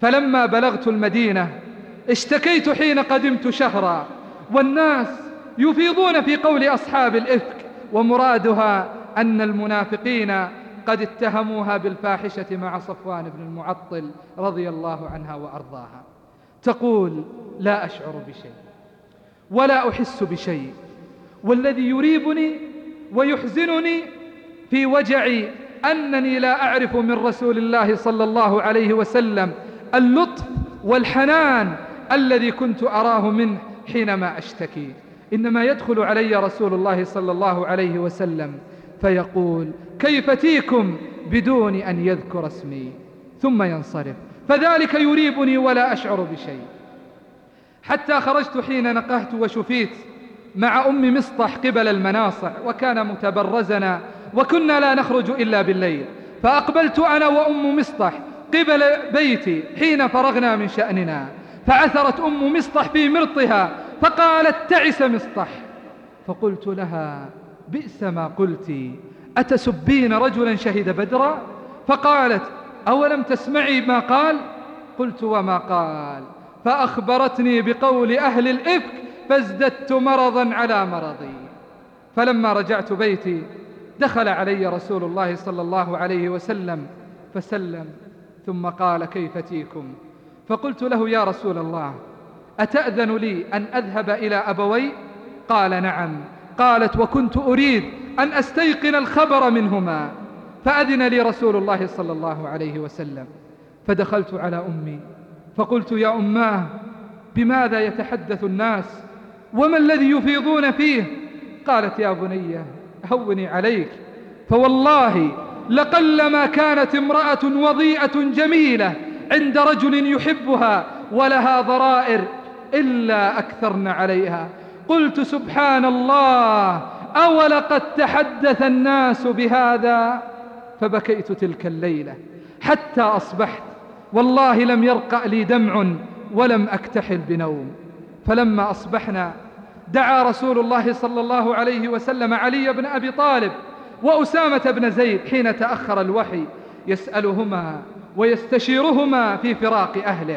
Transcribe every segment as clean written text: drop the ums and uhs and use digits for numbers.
فلما بلغت المدينة اشتكيت حين قدمت شهرا، والناس يفيضون في قول أصحاب الإفك، ومرادها أن المنافقين قد اتهموها بالفاحشة مع صفوان بن المعطل رضي الله عنها وأرضاها. تقول: لا أشعر بشيء ولا أحس بشيء، والذي يريبني ويحزنني في وجعي أنني لا أعرف من رسول الله صلى الله عليه وسلم اللطف والحنان الذي كنت أراه منه حينما أشتكي. إنما يدخل علي رسول الله صلى الله عليه وسلم فيقول: كيف تيكم، بدون أن يذكر اسمي، ثم ينصرف، فذلك يريبني ولا أشعر بشيء. حتى خرجت حين نقهت وشفيت مع أم مصطح قبل المناصع، وكان متبرزنا وكنا لا نخرج إلا بالليل، فأقبلت أنا وأم مصطح قبل بيتي حين فرغنا من شأننا، فعثرت أم مصطح في مرطها فقالت: تعس مصطح. فقلت لها: بئس ما قلت، أتسبين رجلا شهد بدرا؟ فقالت: أولم تسمعي ما قال؟ قلت: وما قال؟ فأخبرتني بقول أهل الإفك فازددت مرضا على مرضي. فلما رجعت بيتي دخل علي رسول الله صلى الله عليه وسلم فسلم، ثم قال: كيف تيكم؟ فقلت له: يا رسول الله، أتأذن لي أن أذهب إلى أبوي؟ قال: نعم. قالت: وكنت أريد أن أستيقن الخبر منهما. فأذن لي رسول الله صلى الله عليه وسلم، فدخلت على أمي فقلت: يا أماه، بماذا يتحدث الناس وما الذي يفيضون فيه؟ قالت: يا بني هوني عليك، فوالله لقلما كانت امرأة وضيئة جميلة عند رجل يحبها ولها ضرائر إلا أكثرن عليها. قلت: سبحان الله، أولقد تحدث الناس بهذا؟ فبكيت تلك الليلة حتى أصبحت، والله لم يرقأ لي دمع ولم أكتحل بنوم. فلما أصبحنا دعا رسول الله صلى الله عليه وسلم علي بن أبي طالب وأسامة بن زيد حين تأخر الوحي، يسألهما ويستشيرهما في فراق أهله.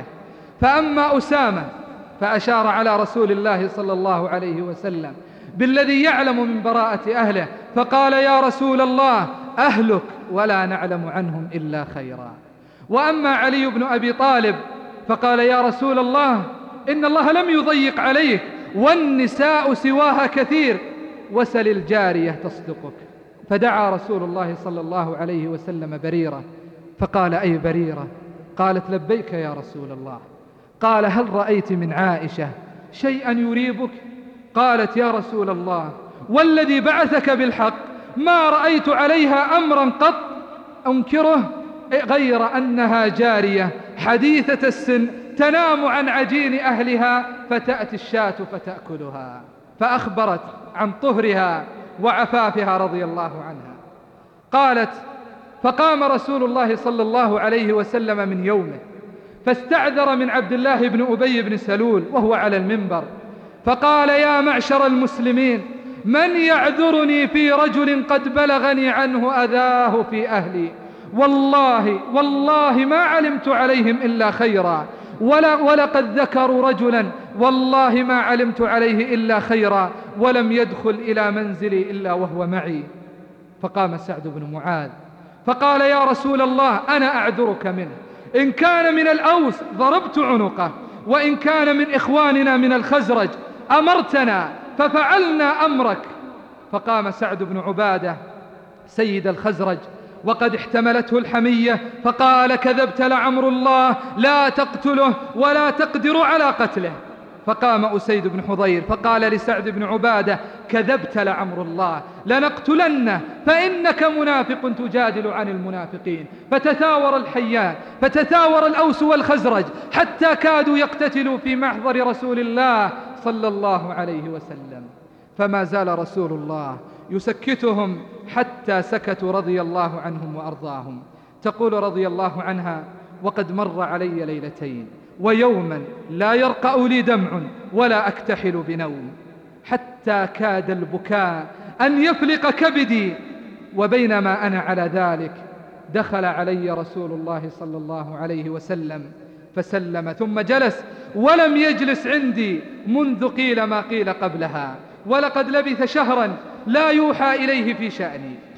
فأما أسامة فأشار على رسول الله صلى الله عليه وسلم بالذي يعلم من براءة أهله، فقال: يا رسول الله، أهلك ولا نعلم عنهم إلا خيرا. وأما علي بن أبي طالب فقال: يا رسول الله، إن الله لم يضيق عليك، والنساء سواها كثير، وسل الجارية تصدقك. فدعا رسول الله صلى الله عليه وسلم بريرة فقال: أي بريرة؟ قالت: لبيك يا رسول الله. قال: هل رأيت من عائشة شيئا يريبك؟ قالت: يا رسول الله، والذي بعثك بالحق ما رأيت عليها أمرا قط أنكره غير أنها جارية حديثة السن تنام عن عجين أهلها فتأتي الشاة فتأكلها. فأخبرت عن طهرها وعفافها رضي الله عنها. قالت: فقام رسول الله صلى الله عليه وسلم من يومه فاستعذر من عبد الله بن أبي بن سلول وهو على المنبر، فقال: يا معشر المسلمين، من يعذرني في رجل قد بلغني عنه أذاه في أهلي؟ والله ما علمت عليهم إلا خيرا، ولقد ذكروا رجلا والله ما علمت عليه إلا خيرا، ولم يدخل إلى منزلي إلا وهو معي. فقام سعد بن معاذ فقال: يا رسول الله، أنا أعذرك منه، إن كان من الأوس ضربت عنقه، وإن كان من إخواننا من الخزرج أمرتنا ففعلنا أمرك. فقام سعد بن عبادة سيد الخزرج وقد احتملته الحمية فقال: كذبت لعمر الله، لا تقتله ولا تقدر على قتله. فقام أسيد بن حضير فقال لسعد بن عبادة: كذبت لعمر الله، لنقتلنه، فإنك منافق تجادل عن المنافقين. فتثاور الحيان، فتثاور الأوس والخزرج حتى كادوا يقتتلوا في محضر رسول الله صلى الله عليه وسلم. فما زال رسول الله يسكتهم حتى سكتوا رضي الله عنهم وأرضاهم. تقول رضي الله عنها: وقد مر علي ليلتين ويوما لا يرقأ لي دمع ولا أكتحل بنوم، حتى كاد البكاء أن يفلق كبدي، وبينما أنا على ذلك دخل علي رسول الله صلى الله عليه وسلم فسلم ثم جلس، ولم يجلس عندي منذ قيل ما قيل قبلها، ولقد لبث شهرا لا يوحى إليه في شأني.